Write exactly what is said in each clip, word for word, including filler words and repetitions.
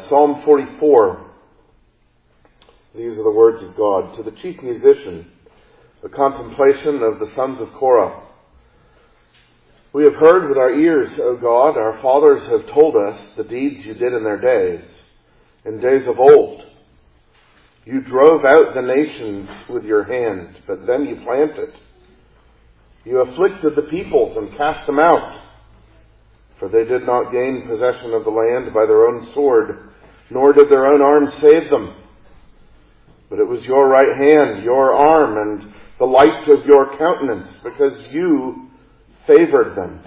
Psalm forty-four. These are the words of God. To the chief musician, the contemplation of the sons of Korah. We have heard with our ears, O God, our fathers have told us the deeds you did in their days, in days of old. You drove out the nations with your hand, but then you planted. You afflicted the peoples and cast them out, for they did not gain possession of the land by their own sword, nor did their own arm save them. But it was your right hand, your arm, and the light of your countenance, because you favored them.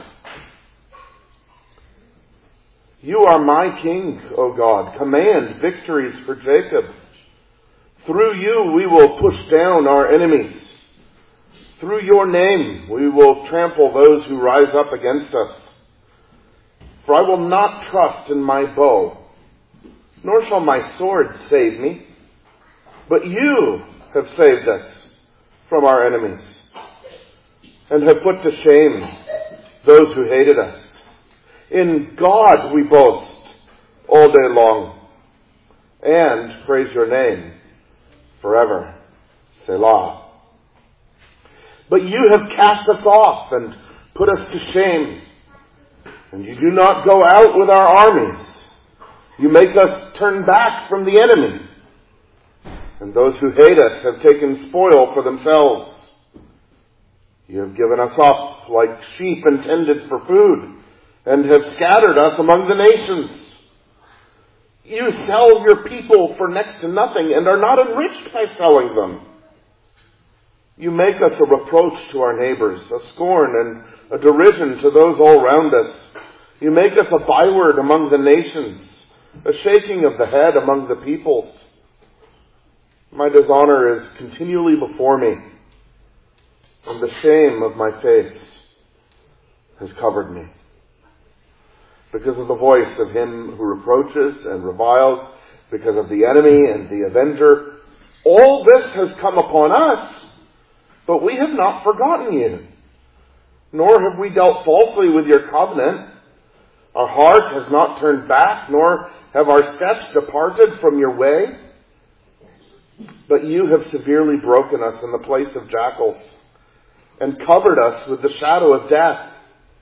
You are my king, O God. Command victories for Jacob. Through you we will push down our enemies. Through your name we will trample those who rise up against us. For I will not trust in my bow, nor shall my sword save me. But you have saved us from our enemies, and have put to shame those who hated us. In God we boast all day long, and praise your name forever. Selah. But you have cast us off and put us to shame, and you do not go out with our armies. You make us turn back from the enemy, and those who hate us have taken spoil for themselves. You have given us up like sheep intended for food, and have scattered us among the nations. You sell your people for next to nothing, and are not enriched by selling them. You make us a reproach to our neighbors, a scorn and a derision to those all round us. You make us a byword among the nations, a shaking of the head among the peoples. My dishonor is continually before me, and the shame of my face has covered me. Because of the voice of him who reproaches and reviles, because of the enemy and the avenger, all this has come upon us, but we have not forgotten you, nor have we dealt falsely with your covenant. Our heart has not turned back, nor have our steps departed from your way. But you have severely broken us in the place of jackals, and covered us with the shadow of death.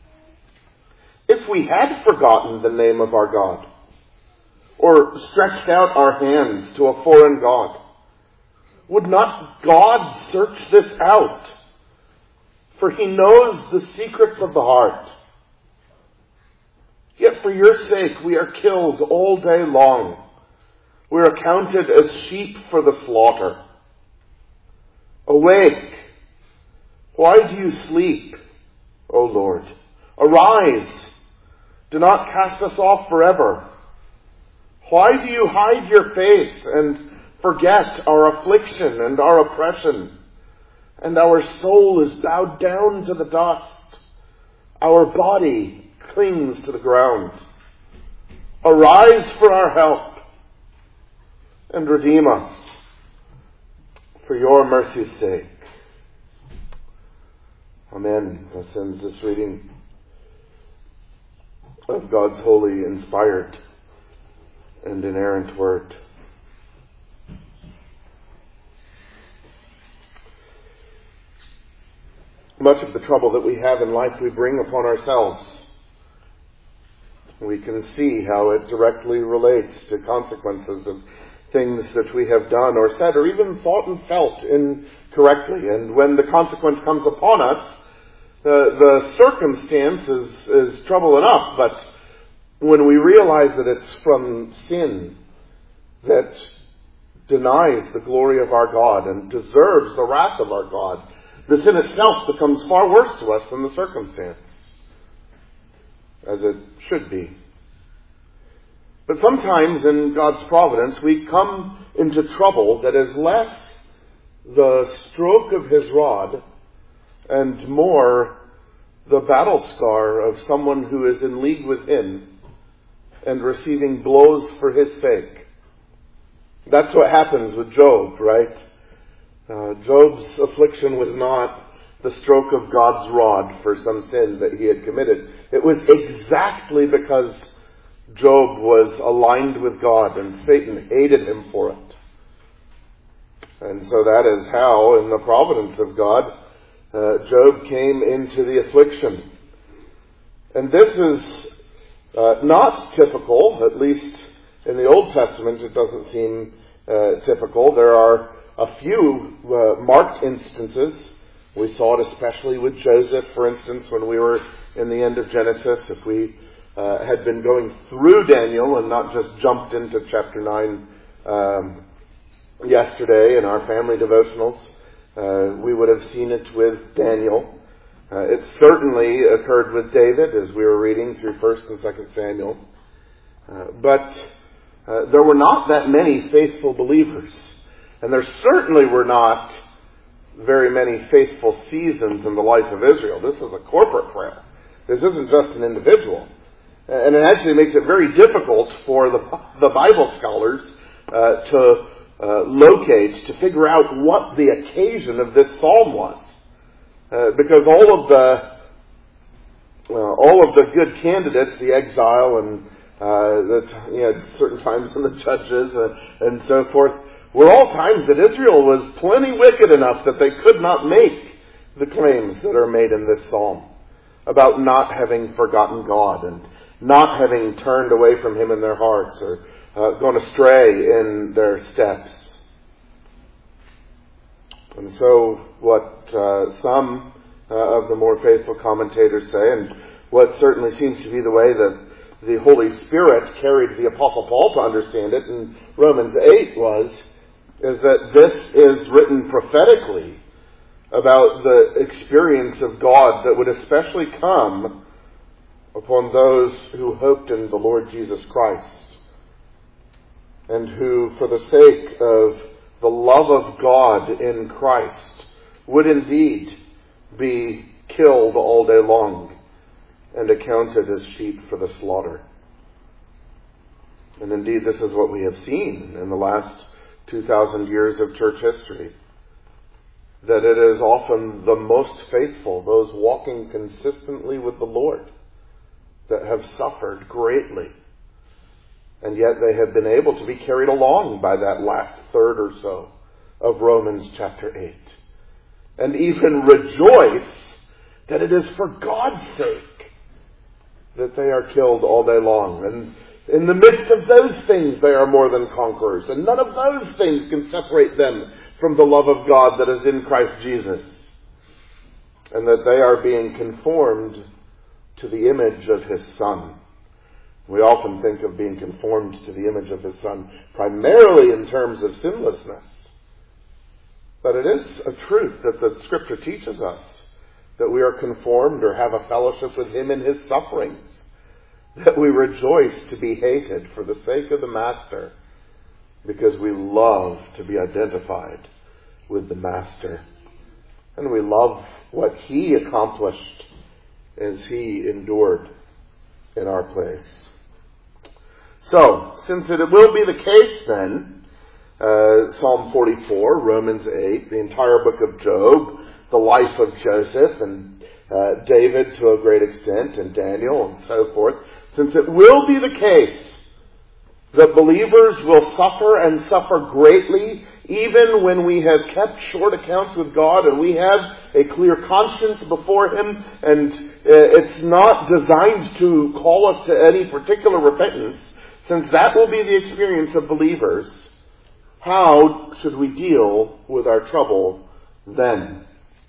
If we had forgotten the name of our God, or stretched out our hands to a foreign god, would not God search this out? For he knows the secrets of the heart. Yet for your sake we are killed all day long. We are counted as sheep for the slaughter. Awake! Why do you sleep, O Lord? Arise! Do not cast us off forever. Why do you hide your face and forget our affliction and our oppression? And our soul is bowed down to the dust. Our body clings to the ground. Arise for our help, and redeem us for your mercy's sake. Amen. This ends this reading of God's holy, inspired, and inerrant word. Much of the trouble that we have in life we bring upon ourselves. We can see how it directly relates to consequences of things that we have done or said or even thought and felt incorrectly. And when the consequence comes upon us, the, the circumstance is, is trouble enough. But when we realize that it's from sin that denies the glory of our God and deserves the wrath of our God, the sin itself becomes far worse to us than the circumstance, as it should be. But sometimes in God's providence we come into trouble that is less the stroke of his rod and more the battle scar of someone who is in league with him and receiving blows for his sake. That's what happens with Job, right? Uh, Job's affliction was not the stroke of God's rod for some sin that he had committed. It was exactly because Job was aligned with God, and Satan hated him for it. And so that is how, in the providence of God, uh, Job came into the affliction. And this is uh, not typical, at least in the Old Testament it doesn't seem uh, typical. There are a few uh, marked instances. We saw it especially with Joseph, for instance, when we were in the end of Genesis. If we uh, had been going through Daniel and not just jumped into chapter nine um, yesterday in our family devotionals, uh, we would have seen it with Daniel. Uh, it certainly occurred with David as we were reading through First and Second Samuel. Uh, but uh, there were not that many faithful believers. And there certainly were not very many faithful seasons in the life of Israel. This is a corporate prayer. This isn't just an individual. And it actually makes it very difficult for the, the Bible scholars uh, to uh, locate, to figure out what the occasion of this psalm was. Uh, because all of the well, all of the good candidates, the exile and uh, the, you know, certain times in the judges uh, and so forth, were all times that Israel was plenty wicked enough that they could not make the claims that are made in this psalm about not having forgotten God and not having turned away from Him in their hearts or uh, gone astray in their steps. And so what uh, some uh, of the more faithful commentators say, and what certainly seems to be the way that the Holy Spirit carried the Apostle Paul to understand it in Romans eight was, is that this is written prophetically about the experience of God that would especially come upon those who hoped in the Lord Jesus Christ and who, for the sake of the love of God in Christ, would indeed be killed all day long and accounted as sheep for the slaughter. And indeed, this is what we have seen in the last two thousand years of church history. That it is often the most faithful, those walking consistently with the Lord, that have suffered greatly. And yet they have been able to be carried along by that last third or so of Romans chapter eight. And even rejoice that it is for God's sake that they are killed all day long. And in the midst of those things they are more than conquerors. And none of those things can separate them from the love of God that is in Christ Jesus. And that they are being conformed to the image of His Son. We often think of being conformed to the image of His Son primarily in terms of sinlessness. But it is a truth that the Scripture teaches us, that we are conformed or have a fellowship with Him in His sufferings, that we rejoice to be hated for the sake of the Master, because we love to be identified with the Master. And we love what He accomplished as He endured in our place. So, since it will be the case then, uh, Psalm forty-four, Romans eight, the entire book of Job, the life of Joseph and uh, David to a great extent, and Daniel and so forth, since it will be the case that believers will suffer and suffer greatly even when we have kept short accounts with God and we have a clear conscience before Him, and uh, it's not designed to call us to any particular repentance, since that will be the experience of believers, how should we deal with our trouble then?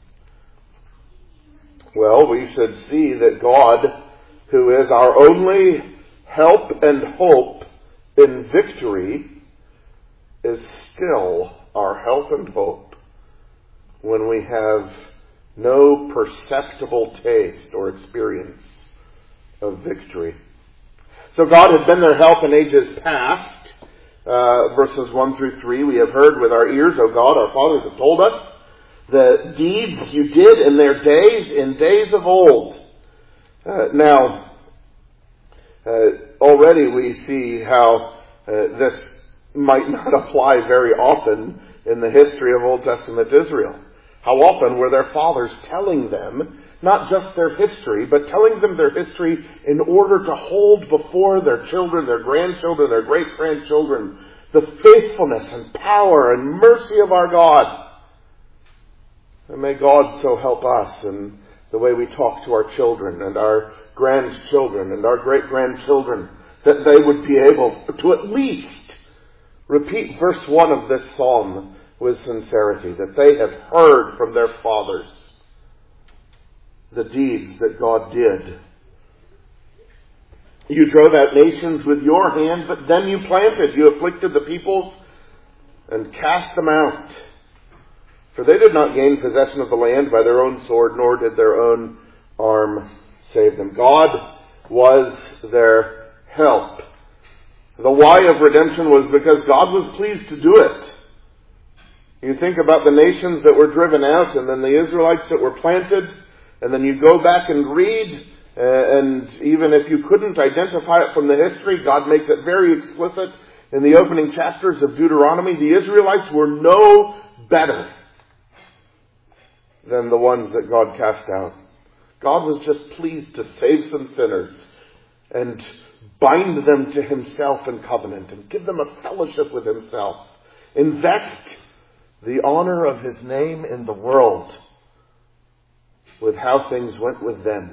Well, we should see that God, who is our only help and hope in victory, is still our help and hope when we have no perceptible taste or experience of victory. So God has been their help in ages past. Uh, verses one through three, we have heard with our ears, O God, our fathers have told us, the deeds you did in their days, in days of old. Uh, now, uh, already we see how uh, this might not apply very often in the history of Old Testament Israel. How often were their fathers telling them not just their history, but telling them their history in order to hold before their children, their grandchildren, their great-grandchildren, the faithfulness and power and mercy of our God. And may God so help us in the way we talk to our children and our grandchildren and our great-grandchildren, that they would be able to at least repeat verse one of this psalm with sincerity, that they have heard from their fathers the deeds that God did. You drove out nations with your hand, but then you planted. You afflicted the peoples and cast them out. For they did not gain possession of the land by their own sword, nor did their own arm save them. God was their help. The why of redemption was because God was pleased to do it. You think about the nations that were driven out, and then the Israelites that were planted, and then you go back and read, uh, and even if you couldn't identify it from the history, God makes it very explicit in the opening chapters of Deuteronomy. The Israelites were no better than the ones that God cast out. God was just pleased to save some sinners and bind them to himself in covenant and give them a fellowship with himself. Invest the honor of his name in the world with how things went with them.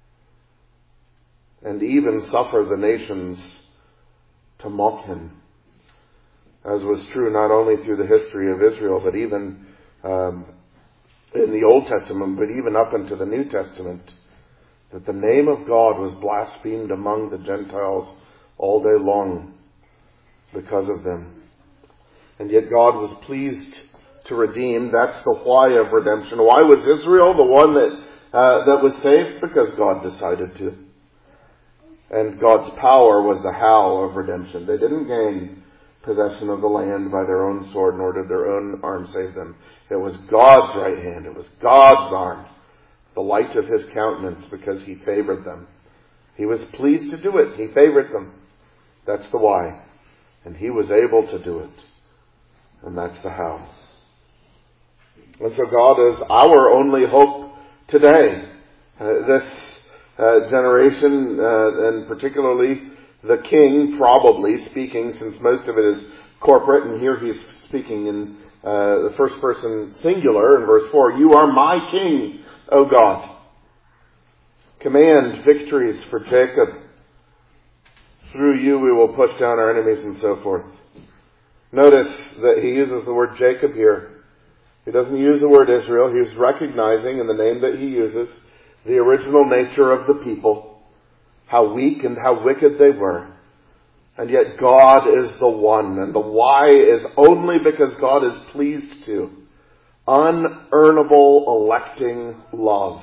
And even suffer the nations to mock him. As was true not only through the history of Israel, but even um, in the Old Testament, but even up into the New Testament, that the name of God was blasphemed among the Gentiles all day long because of them. And yet God was pleased to redeem. That's the why of redemption. Why was Israel the one that uh, that was saved? Because God decided to. And God's power was the how of redemption. They didn't gain possession of the land by their own sword, nor did their own arm save them. It was God's right hand. It was God's arm. The light of his countenance, because he favored them. He was pleased to do it. He favored them. That's the why. And he was able to do it. And that's the how. And so God is our only hope today. Uh, this uh, generation, uh, and particularly the king, probably speaking, since most of it is corporate, and here he's speaking in uh, the first person singular in verse four. You are my king, O God. Command victories for Jacob. Through you we will push down our enemies, and so forth. Notice that he uses the word Jacob here. He doesn't use the word Israel. He's recognizing in the name that he uses the original nature of the people, how weak and how wicked they were. And yet God is the one, and the why is only because God is pleased to. Unearnable electing love.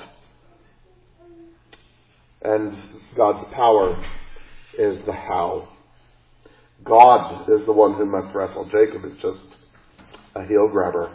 And God's power is the how. God is the one who must wrestle. Jacob is just a heel grabber.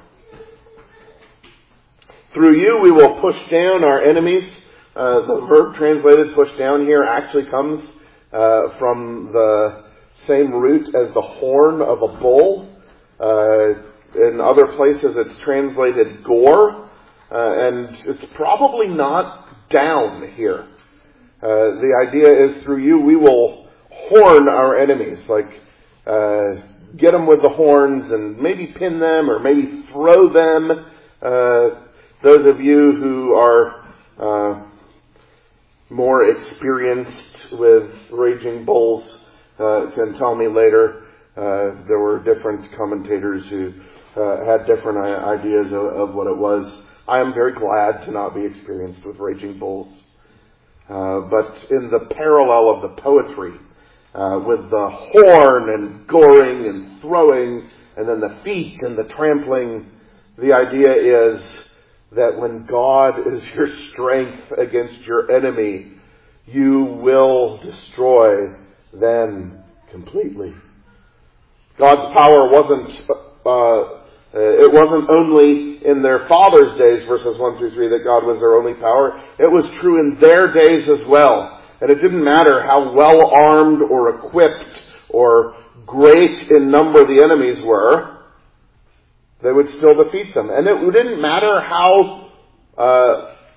Through you we will push down our enemies. Uh, the verb translated push down here actually comes uh, from the same root as the horn of a bull. Uh, in other places it's translated gore. Uh, and it's probably not down here. Uh, the idea is through you we will horn our enemies. Like uh, get them with the horns and maybe pin them or maybe throw them. Uh, those of you who are uh, more experienced with raging bulls uh, can tell me later. Uh, there were different commentators who uh, had different ideas of, of what it was. I am very glad to not be experienced with raging bulls. Uh, but in the parallel of the poetry, uh, with the horn and goring and throwing, and then the feet and the trampling, the idea is that when God is your strength against your enemy, you will destroy them completely. God's power wasn't, uh, it wasn't only in their fathers' days, verses one through three, that God was their only power. It was true in their days as well. And it didn't matter how well armed or equipped or great in number the enemies were. They would still defeat them. And it didn't matter how uh,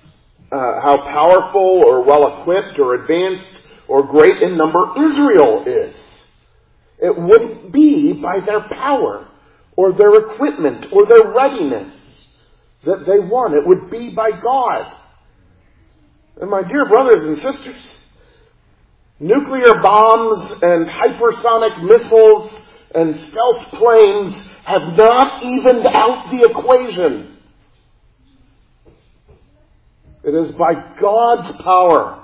uh, how powerful or well-equipped or advanced or great in number Israel is. It wouldn't be by their power or their equipment or their readiness that they won. It would be by God. And my dear brothers and sisters, nuclear bombs and hypersonic missiles and stealth planes have not evened out the equation. It is by God's power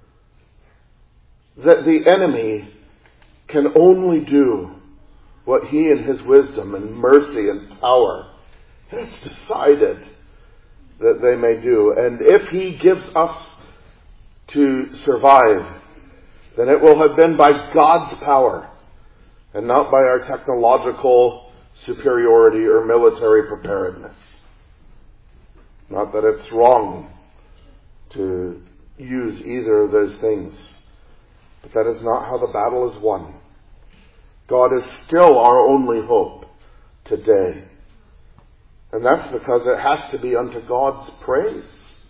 that the enemy can only do what he in his wisdom and mercy and power has decided that they may do. And if he gives us to survive, then it will have been by God's power and not by our technological superiority or military preparedness. Not that it's wrong to use either of those things, but that is not how the battle is won. God is still our only hope today. And that's because it has to be unto God's praise.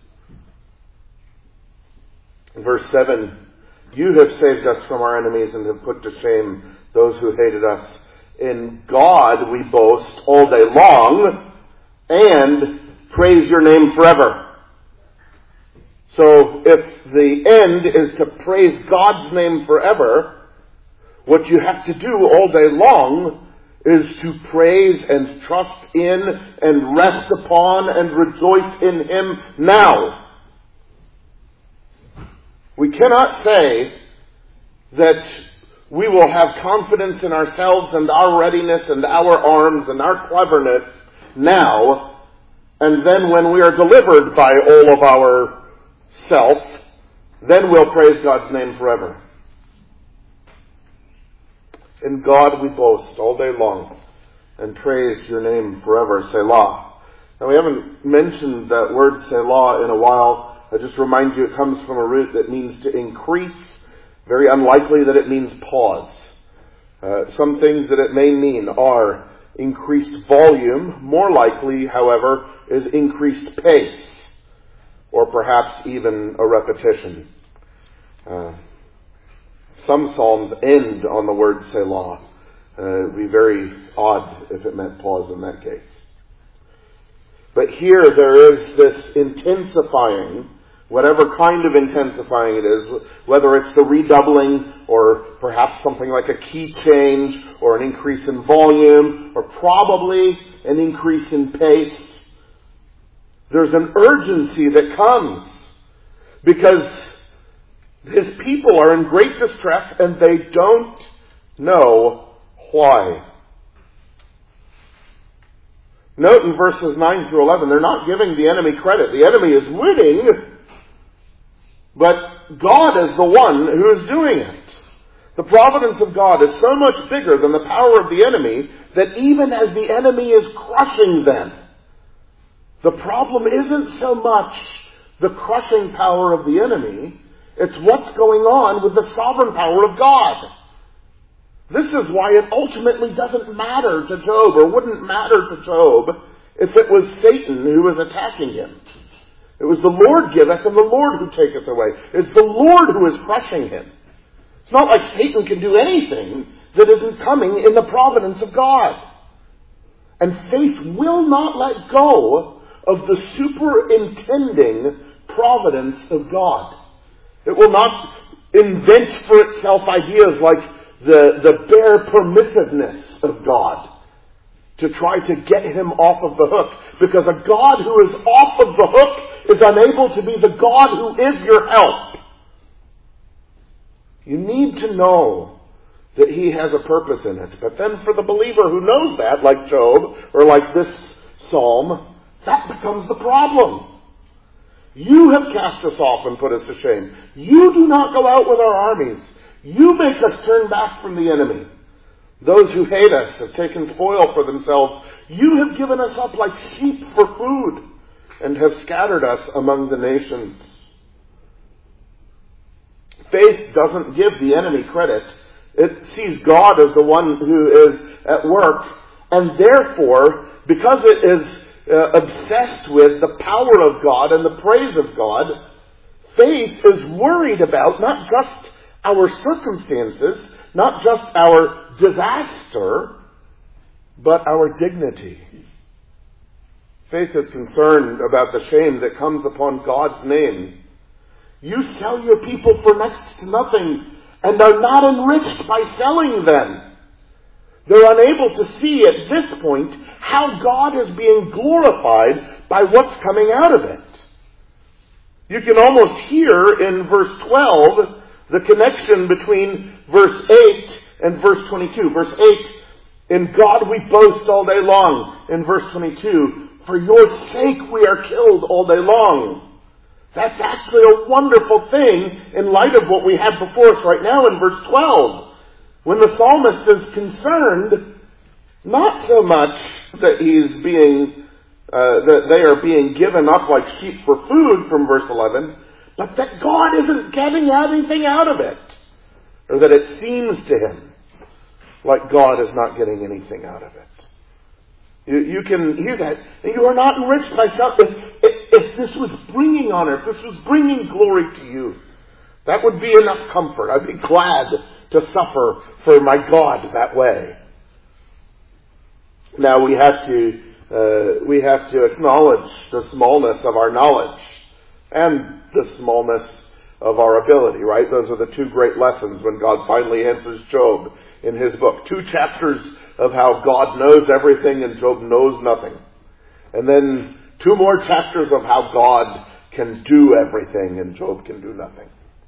In verse seven, you have saved us from our enemies and have put to shame those who hated us. In God we boast all day long and praise your name forever. So if the end is to praise God's name forever, what you have to do all day long is to praise and trust in and rest upon and rejoice in Him now. We cannot say that we will have confidence in ourselves and our readiness and our arms and our cleverness now, and then when we are delivered by all of our self, then we'll praise God's name forever. In God we boast all day long and praise your name forever, Selah. Now we haven't mentioned that word Selah in a while. I just remind you it comes from a root that means to increase. Very unlikely that it means pause. Uh, some things that it may mean are increased volume. More likely, however, is increased pace. Or perhaps even a repetition. Uh, some psalms end on the word Selah. Uh, it would be very odd if it meant pause in that case. But here there is this intensifying, whatever kind of intensifying it is, whether it's the redoubling or perhaps something like a key change or an increase in volume or probably an increase in pace. There's an urgency that comes because his people are in great distress and they don't know why. Note in verses nine through eleven, they're not giving the enemy credit. The enemy is winning, but God is the one who is doing it. The providence of God is so much bigger than the power of the enemy that even as the enemy is crushing them, the problem isn't so much the crushing power of the enemy, it's what's going on with the sovereign power of God. This is why it ultimately doesn't matter to Job, or wouldn't matter to Job, if it was Satan who was attacking him. It was the Lord giveth and the Lord who taketh away. It's the Lord who is crushing him. It's not like Satan can do anything that isn't coming in the providence of God. And faith will not let go of the superintending providence of God. It will not invent for itself ideas like the, the bare permissiveness of God to try to get him off of the hook. Because a God who is off of the hook is unable to be the God who is your help. You need to know that He has a purpose in it. But then for the believer who knows that, like Job, or like this psalm, that becomes the problem. You have cast us off and put us to shame. You do not go out with our armies. You make us turn back from the enemy. Those who hate us have taken spoil for themselves. You have given us up like sheep for food and have scattered us among the nations. Faith doesn't give the enemy credit. It sees God as the one who is at work. And therefore, because it is uh, obsessed with the power of God and the praise of God. Faith is worried about not just our circumstances, not just our disaster, but our dignity. Faith is concerned about the shame that comes upon God's name. You sell your people for next to nothing and are not enriched by selling them. They're unable to see at this point how God is being glorified by what's coming out of it. You can almost hear in verse twelve the connection between verse eight and verse twenty-two. Verse eight, in God we boast all day long. In verse twenty-two, for your sake we are killed all day long. That's actually a wonderful thing in light of what we have before us right now in verse twelve. When the psalmist is concerned, not so much that he's being, uh, that they are being given up like sheep for food from verse eleven, but that God isn't getting anything out of it. Or that it seems to him like God is not getting anything out of it. You, you can hear that. You are not enriched by self. If, if, if this was bringing honor, if this was bringing glory to you, that would be enough comfort. I'd be glad to suffer for my God that way. Now we have to uh, we have to acknowledge the smallness of our knowledge and the smallness of our ability, right? Those are the two great lessons when God finally answers Job in his book. Two chapters of how God knows everything and Job knows nothing. And then two more chapters of how God can do everything and Job can do nothing.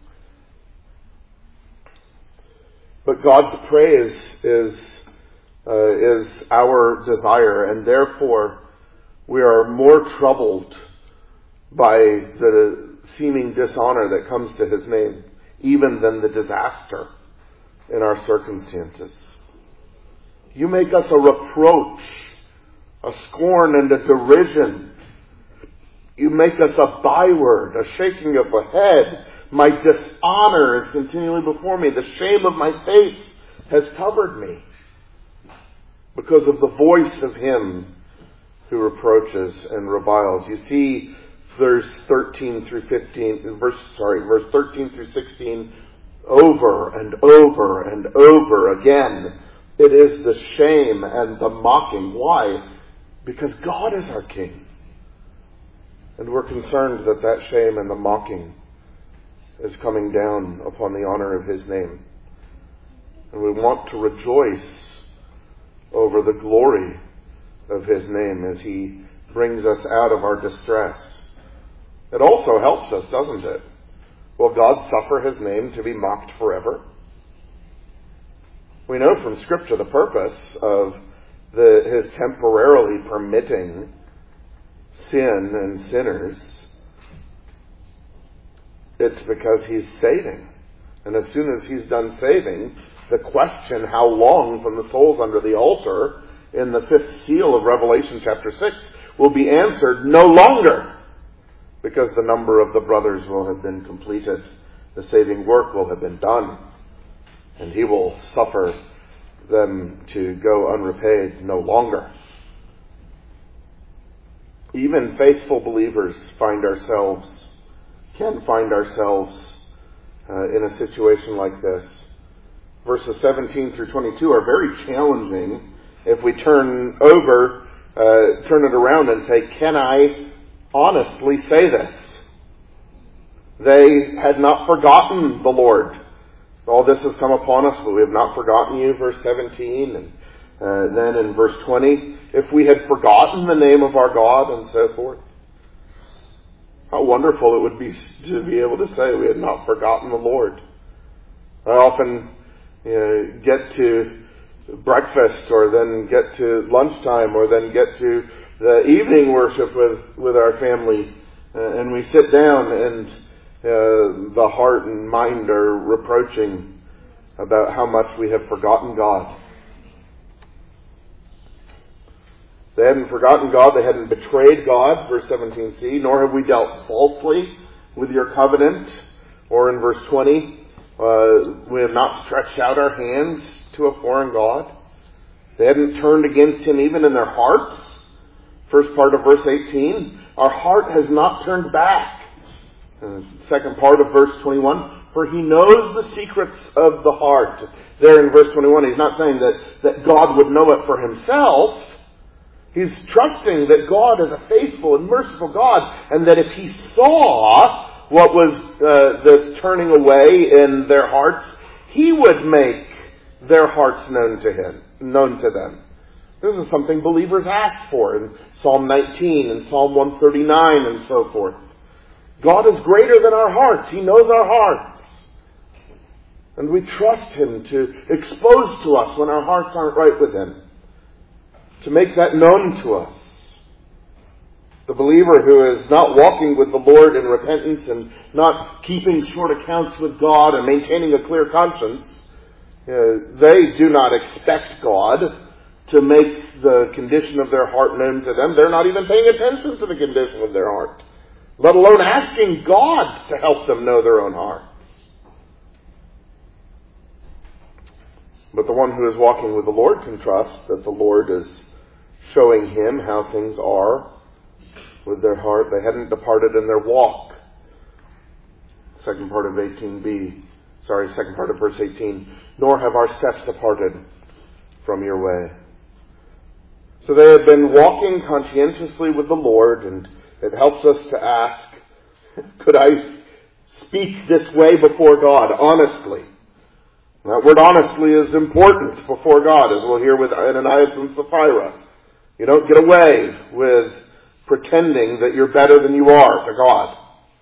But God's praise is uh, is our desire, and therefore we are more troubled by the seeming dishonor that comes to his name, even than the disaster in our circumstances. You make us a reproach, a scorn and a derision. You make us a byword, a shaking of the head. My dishonor is continually before me. The shame of my face has covered me because of the voice of him who reproaches and reviles. You see verse thirteen through fifteen, verse, sorry, verse thirteen through sixteen, over and over and over again. It is the shame and the mocking. Why? Because God is our King. And we're concerned that that shame and the mocking is coming down upon the honor of his name. And we want to rejoice over the glory of his name as he brings us out of our distress. It also helps us, doesn't it? Will God suffer his name to be mocked forever? We know from Scripture the purpose of the, his temporarily permitting sin and sinners. It's because he's saving. And as soon as he's done saving, the question how long from the souls under the altar in the fifth seal of Revelation chapter six will be answered no longer, because the number of the brothers will have been completed. The saving work will have been done. And he will suffer them to go unrepaid no longer. Even faithful believers find ourselves, can find ourselves uh, in a situation like this. Verses seventeen through twenty-two are very challenging if we turn over, uh, turn it around and say, can I honestly say this? They had not forgotten the Lord. All this has come upon us, but we have not forgotten you, verse seventeen. And uh, then in verse twenty, if we had forgotten the name of our God, and so forth. How wonderful it would be to be able to say we had not forgotten the Lord. I often you know, get to breakfast, or then get to lunchtime, or then get to the evening worship with, with our family, uh, and we sit down and uh, the heart and mind are reproaching about how much we have forgotten God. They hadn't forgotten God, they hadn't betrayed God, verse seventeen c, nor have we dealt falsely with your covenant, or in verse twenty, uh, we have not stretched out our hands to a foreign God. They hadn't turned against him even in their hearts, First part of verse eighteen, our heart has not turned back. And the second part of verse twenty-one, for he knows the secrets of the heart. There in verse twenty-one, he's not saying that, that God would know it for himself. He's trusting that God is a faithful and merciful God, and that if he saw what was uh, this turning away in their hearts, he would make their hearts known to him, known to them. This is something believers ask for in Psalm nineteen and Psalm one thirty-nine and so forth. God is greater than our hearts. He knows our hearts. And we trust him to expose to us when our hearts aren't right with him, to make that known to us. The believer who is not walking with the Lord in repentance and not keeping short accounts with God and maintaining a clear conscience, uh, they do not expect God to make the condition of their heart known to them. They're not even paying attention to the condition of their heart, let alone asking God to help them know their own hearts. But the one who is walking with the Lord can trust that the Lord is showing him how things are with their heart. They hadn't departed in their walk. Second part of eighteen b. Sorry, second part of verse eighteen. Nor have our steps departed from your way. So they have been walking conscientiously with the Lord, and it helps us to ask, could I speak this way before God honestly? That word honestly is important before God, as we'll hear with Ananias and Sapphira. You don't get away with pretending that you're better than you are to God.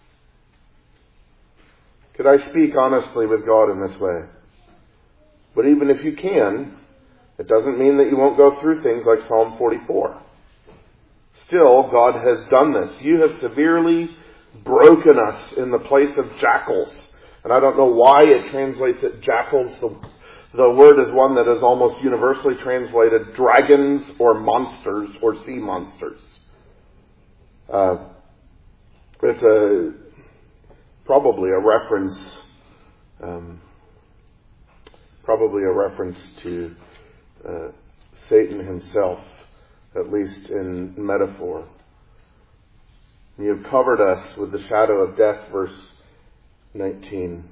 Could I speak honestly with God in this way? But even if you can, it doesn't mean that you won't go through things like Psalm forty-four. Still, God has done this. You have severely broken us in the place of jackals. And I don't know why it translates it jackals. The, the word is one that is almost universally translated dragons or monsters or sea monsters. Uh, it's a probably a reference, um, probably a reference to uh, Satan himself, at least in metaphor. You have covered us with the shadow of death, verse nineteen.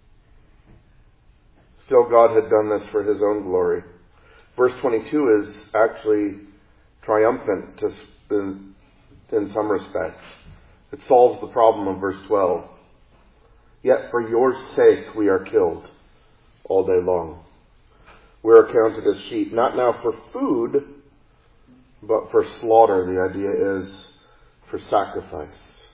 Still, God had done this for his own glory. Verse twenty-two is actually triumphant to, in, in some respects. It solves the problem of verse twelve. Yet for your sake we are killed all day long. We are counted as sheep, not now for food, but for slaughter. The idea is for sacrifice.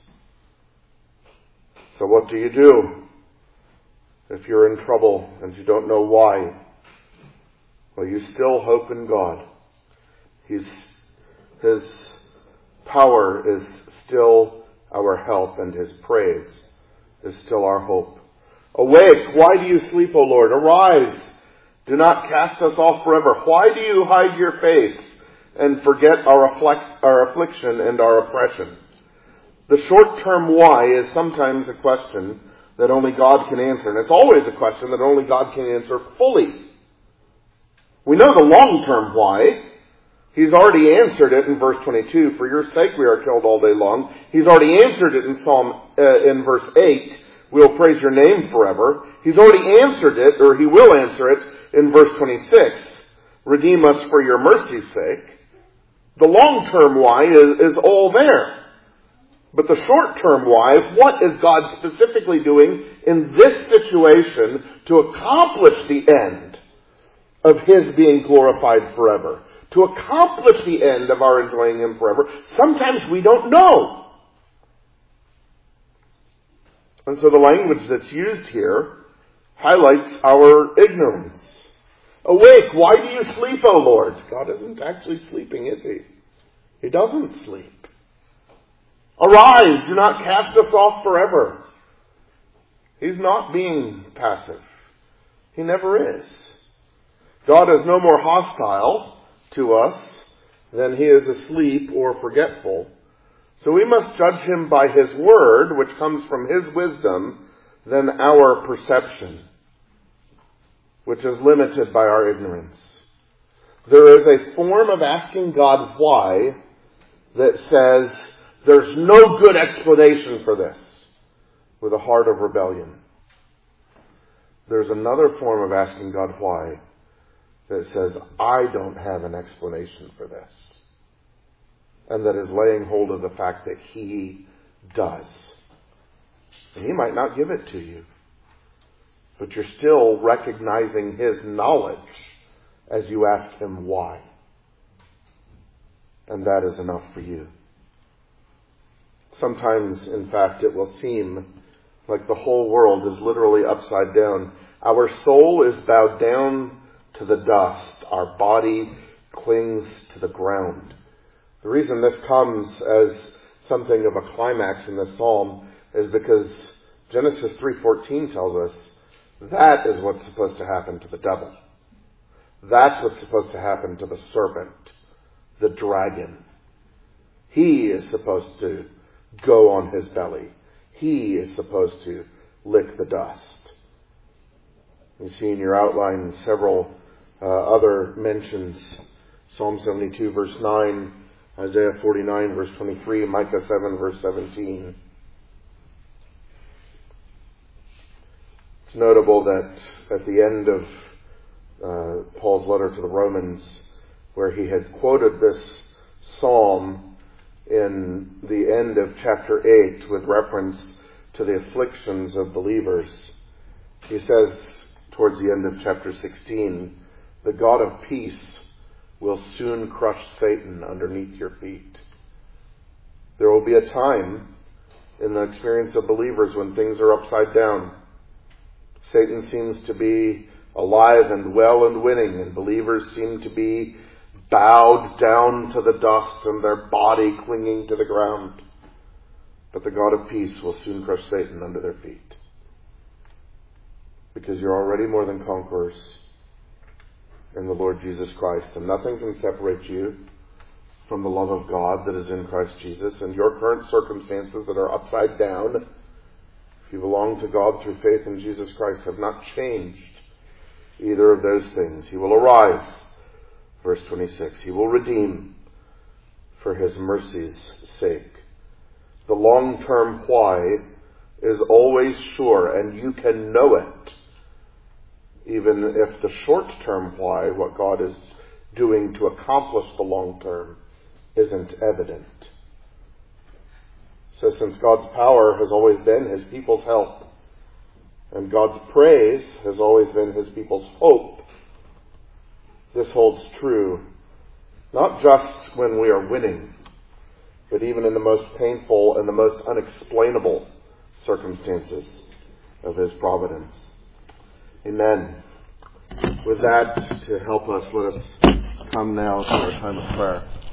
So what do you do if you're in trouble and you don't know why? Well, you still hope in God. He's, His power is still our help, and His praise is still our hope. Awake! Why do you sleep, O Lord? Arise! Do not cast us off forever. Why do you hide your face and forget our, afflict, our affliction and our oppression? The short-term why is sometimes a question that only God can answer. And it's always a question that only God can answer fully. We know the long-term why. He's already answered it in verse twenty-two. For your sake we are killed all day long. He's already answered it in Psalm uh, in verse eight. We'll praise your name forever. He's already answered it, or he will answer it, in verse twenty-six. Redeem us for your mercy's sake. The long-term why is, is all there. But the short-term why, what is God specifically doing in this situation to accomplish the end of His being glorified forever? To accomplish the end of our enjoying Him forever? Sometimes we don't know. And so the language that's used here highlights our ignorance. Awake, why do you sleep, O Lord? God isn't actually sleeping, is He? He doesn't sleep. Arise, do not cast us off forever. He's not being passive. He never is. God is no more hostile to us than He is asleep or forgetful. So we must judge Him by His word, which comes from His wisdom, than our perception, which is limited by our ignorance. There is a form of asking God why that says there's no good explanation for this, with a heart of rebellion. There's another form of asking God why that says, I don't have an explanation for this. And that is laying hold of the fact that He does. And He might not give it to you, but you're still recognizing His knowledge as you ask Him why. And that is enough for you. Sometimes, in fact, it will seem like the whole world is literally upside down. Our soul is bowed down to the dust. Our body clings to the ground. The reason this comes as something of a climax in this psalm is because Genesis three fourteen tells us that is what's supposed to happen to the devil. That's what's supposed to happen to the serpent, the dragon. He is supposed to go on his belly. He is supposed to lick the dust. You see in your outline several uh, other mentions. Psalm seventy-two verse nine, Isaiah forty-nine verse twenty-three, Micah seven verse seventeen. It's notable that at the end of uh, Paul's letter to the Romans, where he had quoted this psalm in the end of chapter eight with reference to the afflictions of believers, he says towards the end of chapter sixteen, the God of peace will soon crush Satan underneath your feet. There will be a time in the experience of believers when things are upside down. Satan seems to be alive and well and winning, and believers seem to be bowed down to the dust and their body clinging to the ground. But the God of peace will soon crush Satan under their feet. Because you're already more than conquerors in the Lord Jesus Christ, and nothing can separate you from the love of God that is in Christ Jesus. And your current circumstances that are upside down, if you belong to God through faith in Jesus Christ, have not changed either of those things. He will arise, verse twenty-six. He will redeem for His mercy's sake. The long-term why is always sure, and you can know it, even if the short-term why, what God is doing to accomplish the long-term, isn't evident. So since God's power has always been His people's help, and God's praise has always been His people's hope, this holds true not just when we are winning, but even in the most painful and the most unexplainable circumstances of His providence. Amen. With that to help us, let us come now to our time of prayer.